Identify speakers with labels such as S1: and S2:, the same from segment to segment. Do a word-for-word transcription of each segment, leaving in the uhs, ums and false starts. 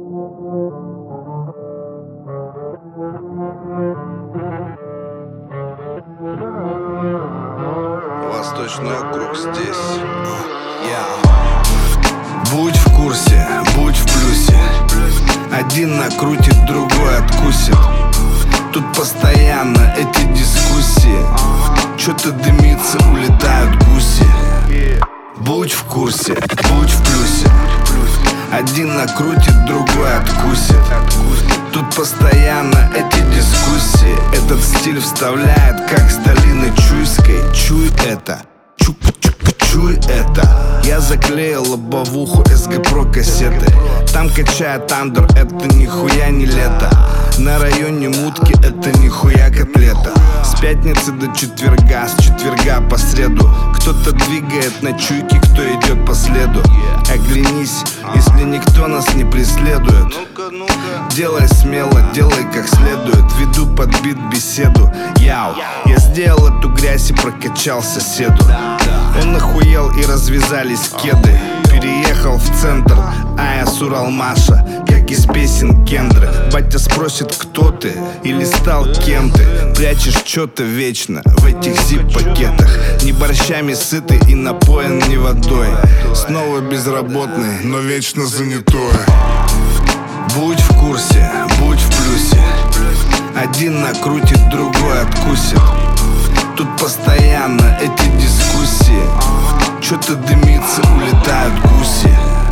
S1: Восточный округ здесь. Yeah. Будь в курсе, будь в плюсе. Один накрутит, другой откусит. Тут постоянно эти дискуссии. Чё-то дымится, улетают гуси. Будь в курсе, будь в плюсе. Один накрутит, другой откусит. Тут постоянно эти дискуссии. Этот стиль вставляет, как с долины Чуйской. Чуй это, чука-чука, чуй это. Я заклеил лобовуху эс гэ про кассеты. Там качает андер, это нихуя не лето. На районе мутки это нихуя котлета. С пятницы до четверга, с четверга по среду. Кто-то двигает на чуйке, кто идет по следу. Оглянись, если никто нас не преследует. Делай смело, делай как следует. Веду под бит беседу. Яу, я сделал эту грязь и прокачал соседу. Он охуел и развязались кеды. Переехал в центр, а я с Уралмаша, как из песен Кендры. Батя спросит, кто ты или стал кем ты. Прячешь что-то вечно в этих зип-пакетах. Не борщами сытый и напоен не водой. Снова безработный, но вечно занятой. Будь в курсе, будь в плюсе. Один накрутит, другой откусит. Тут постоянно эти дискуссии. Чё-то дымится, улетают гуси.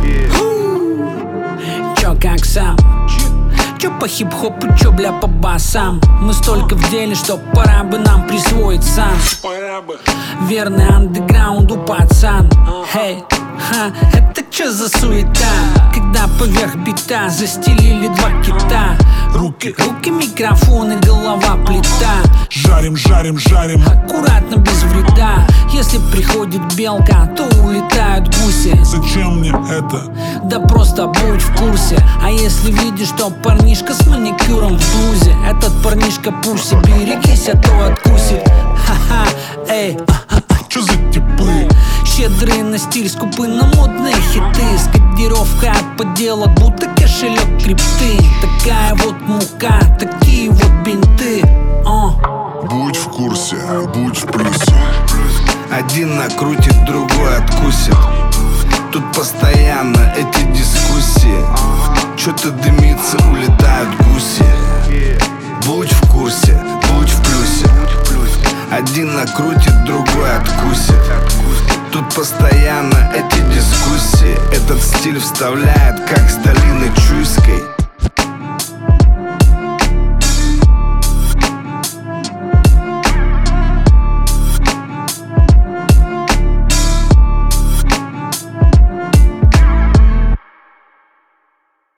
S2: Чё как сам? Чё по хип-хопу, чё бля по басам? Мы столько в деле, что пора бы нам присвоить сам. Верный андеграунду пацан. Хей, ха, это чё за суета? Когда поверх бита застелили два кита. Руки, руки, микрофоны, голова плита.
S3: Жарим, жарим, жарим.
S2: Аккуратно, без вреда. Если приходит белка, то улетают гуси.
S3: Зачем мне это?
S2: Да просто будь в курсе. А если видишь, что парнишка с маникюром в блузе, этот парнишка пуси, берегись, а то откусит. Ха-ха, эй,
S3: чё за типы?
S2: щедрые на стиль, скупы на модные хиты. С кодировкой от подделок, будто кошелек крипты. Такая вот мука, такие вот бинты. О.
S3: Будь в курсе, будь в плюсе.
S1: Один накрутит, другой откусит. Тут постоянно эти дискуссии. Чё-то дымится, улетают гуси. Будь в курсе, будь в плюсе. Один накрутит, другой откусит. Тут постоянно эти дискуссии. Этот стиль вставляет, как с долины Чуйской.